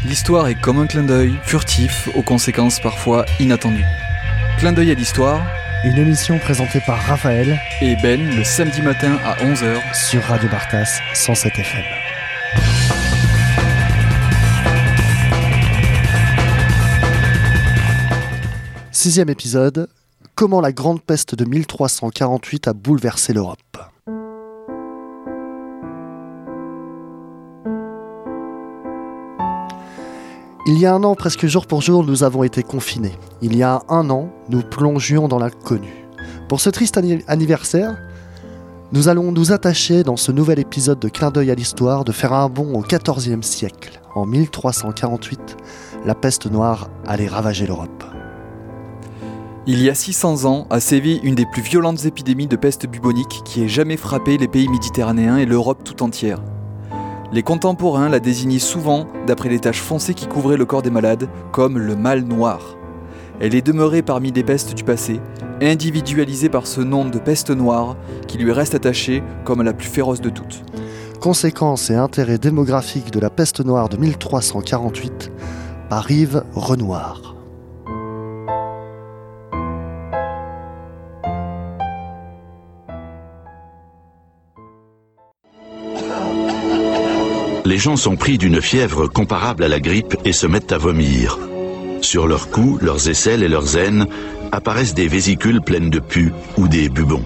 L'histoire est comme un clin d'œil, furtif, aux conséquences parfois inattendues. Clin d'œil à l'histoire, une émission présentée par Raphaël et Ben le samedi matin à 11h sur Radio Bartas 107 FM. Sixième épisode, comment la grande peste de 1348 a bouleversé l'Europe. Il y a un an, presque jour pour jour, nous avons été confinés. Il y a un an, nous plongions dans l'inconnu. Pour ce triste anniversaire, nous allons nous attacher dans ce nouvel épisode de Clin d'œil à l'histoire de faire un bond au XIVe siècle. En 1348, la peste noire allait ravager l'Europe. Il y a 600 ans a sévi une des plus violentes épidémies de peste bubonique qui ait jamais frappé les pays méditerranéens et l'Europe tout entière. Les contemporains la désignaient souvent, d'après les taches foncées qui couvraient le corps des malades, comme le mal noir. Elle est demeurée parmi les pestes du passé, individualisée par ce nom de peste noire qui lui reste attaché comme la plus féroce de toutes. Conséquences et intérêts démographiques de la peste noire de 1348 par Yves Renoir. Les gens sont pris d'une fièvre comparable à la grippe et se mettent à vomir. Sur leur cou, leurs aisselles et leurs aines apparaissent des vésicules pleines de pus ou des bubons.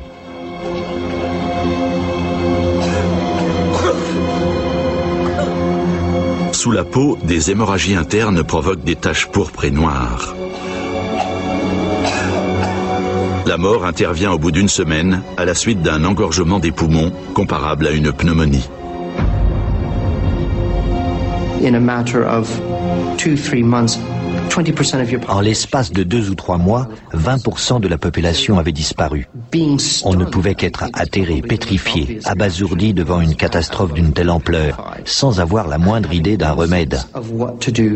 Sous la peau, des hémorragies internes provoquent des taches pourpres et noires. La mort intervient au bout d'une semaine à la suite d'un engorgement des poumons comparable à une pneumonie. En l'espace de 2 ou 3 mois, 20% de la population avait disparu. On ne pouvait qu'être atterré, pétrifié, abasourdi devant une catastrophe d'une telle ampleur, sans avoir la moindre idée d'un remède.